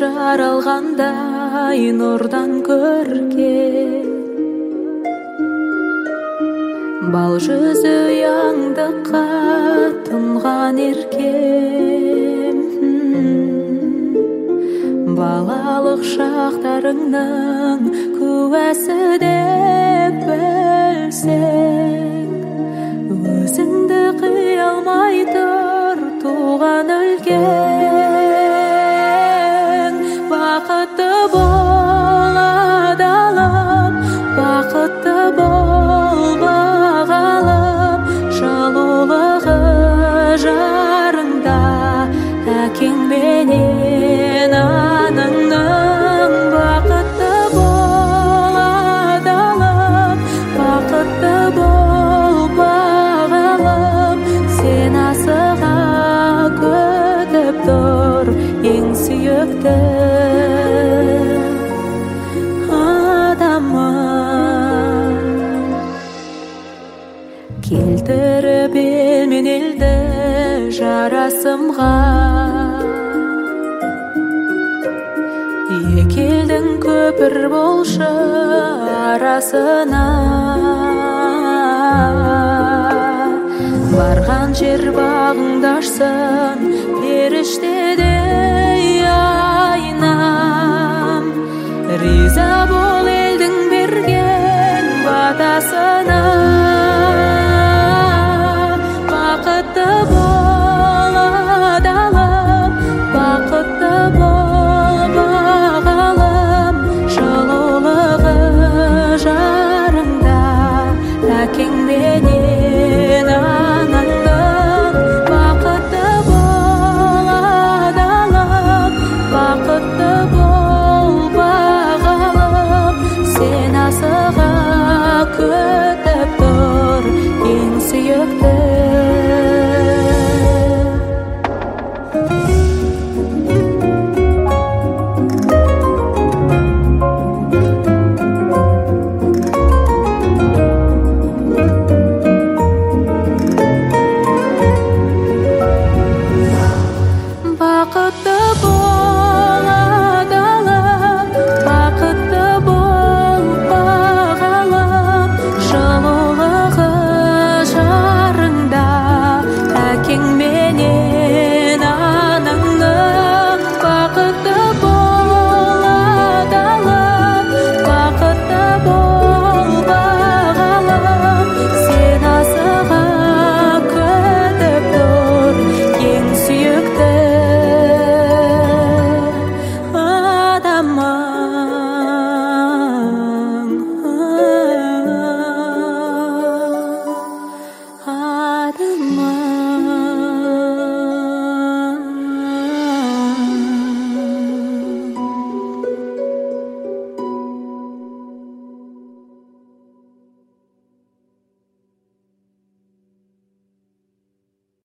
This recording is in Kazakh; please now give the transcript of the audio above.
жаралғандай нұрдан көрген. Бал жүзі ұяңдыққа тұнған еркем. Балалық шақтарыңның куәсі деп білсең, өзіңді қия алмай тұр туған өлкең. Бақытты бол адалым, бақытты бол бағалым, жылулығы жарыңда әкең менен анаңның. Бақытты бол адалым, бақытты бол бағалым, сен асыға күтіп тұр ең сүйікті адамым. Келтіріп ел мен елді жарасымға, екі елдің көпір болшы арасына. Барған жер бағыңды ашсын періштедей айнам. Риза бол елдің берген батасына. Бақытты бол адалым, бақытты бол бағалым, жылулығы жарыңда әкең менен